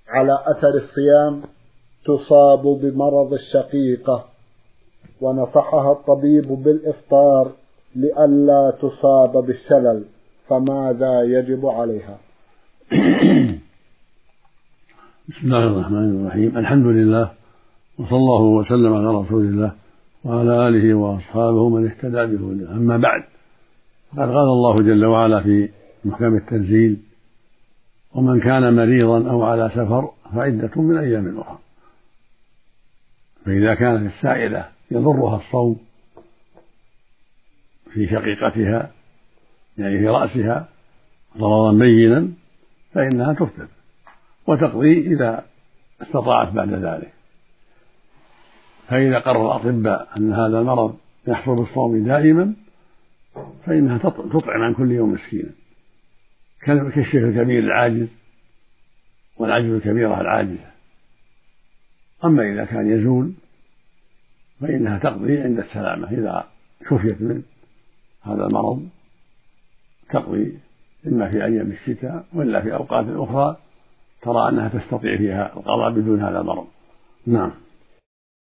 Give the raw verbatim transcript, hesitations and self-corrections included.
على أثر الصيام تصاب بمرض الشقيقة، ونصحها الطبيب بالإفطار لئلا تصاب بالشلل، فماذا يجب عليها؟ بسم الله الرحمن الرحيم. الحمد لله، وصلى الله وسلم على رسول الله وعلى آله وأصحابه من اهتدى بهداه. أما بعد، فقد قال الله جل وعلا في محكم التنزيل: ومن كان مريضا أو على سفر فعدة من أيام أخرى. فإذا كانت السائلة يضرها الصوم في شقيقتها، يعني في رأسها ضررا بينا، فإنها تفطر وتقضي إذا استطاعت بعد ذلك. فإذا قرر الأطباء أن هذا المرض يحصل بالصوم دائما فإنها تطعم عن كل يوم مسكينا، كالشيخ الكبير العاجز والعجز الكبيرة العاجزة. أما إذا كان يزول فإنها تقضي عند السلامة، إذا شفيت من هذا المرض تقضي إما في أيام الشتاء وإلا في أوقات أخرى ترى أنها تستطيع فيها القضاء بدون هذا المرض. نعم.